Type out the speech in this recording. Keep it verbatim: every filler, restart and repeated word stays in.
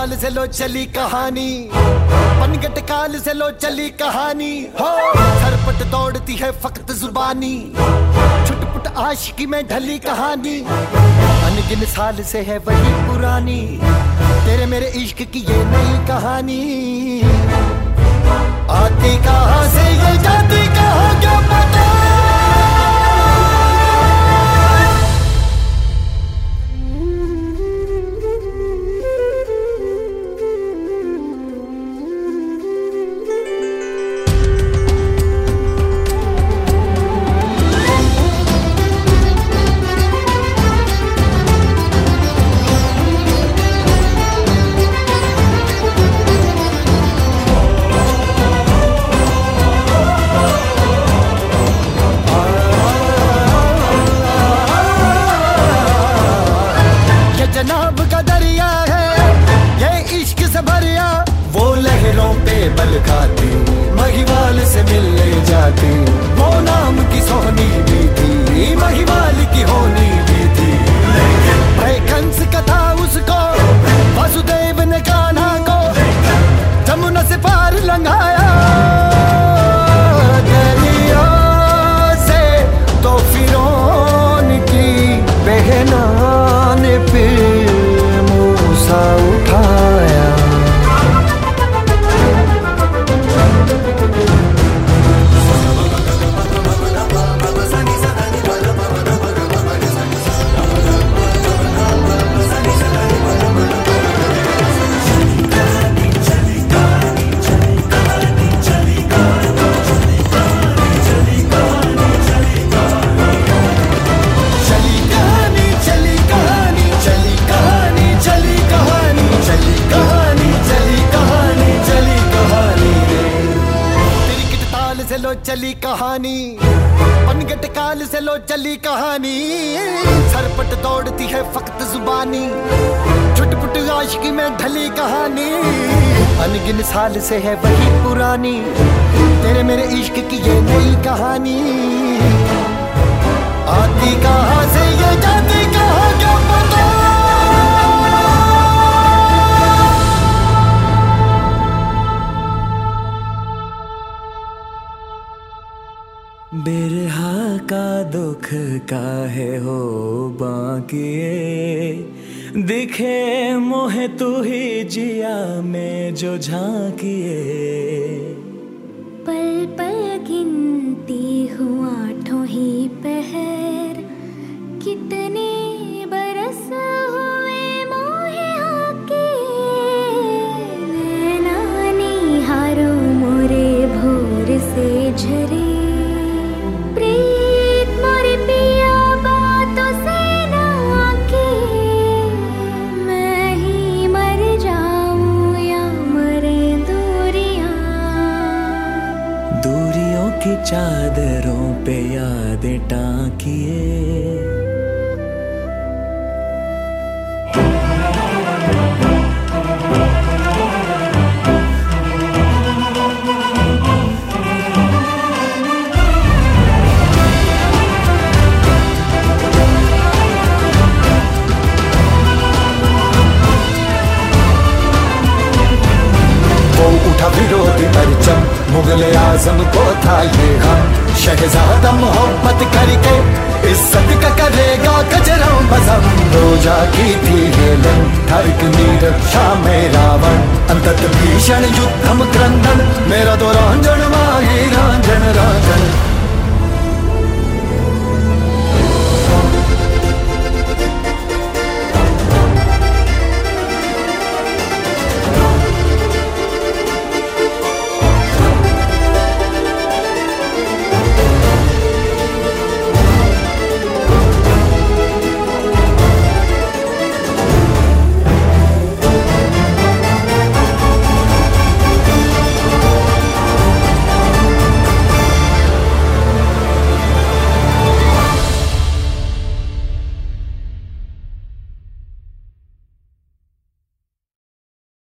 ताल से लो चली कहानी, पनघट काल से लो चली कहानी हो। सरपट दौड़ती है फकत जुबानी, छुटपुट आशिकी में ढली कहानी। अनगिन साल से है वही पुरानी, तेरे मेरे इश्क की ये नई कहानी। आती कहाँ से ये जाती कहाँ क्या पता। जनाब का दरिया है ये इश्क से भरिया, वो लहरों पे बल खाती महिवाल से मिलने जाती। वो नाम की सोनी भी थी, महिवाल की होनी भी थी। भाई कंस कथा उसको, वसुदेव ने कान्हा को जमुना से पार लंघाया। दरिया से तो फिरौन की बहना ने फिर मूसा उठाया। से लो चली कहानी, पनघट काल से लो चली कहानी। सरपट दौड़ती है फकत जुबानी, छुटपुट आशिकी में ढली कहानी। अनगिन साल से है वही पुरानी, तेरे मेरे इश्क की ये नई कहानी। आती कहाँ से ये जाती कहाँ क्या पता। बिरहा का दुख काहे हो बाकिए, दिखे मोहे तू ही जिया में जो झांकिए। पल पल गिनती हूँ आठों ही पहर, कितने बरस हुए मोहे आके। नैना निहारो मोरे भोर से झरे, की चादरों पे यादें टांकिए। विरोधी परचम मुगले आजम को था ये गम, शहजादा मोहब्बत करके इज्जत का करेगा कजरों बज़म। रोजा की थी हेलन धड़कनी रक्षा में रावण, अंतत भीषण युद्धम क्रंदन मेरा तो रांझन माही रांझन रांझन।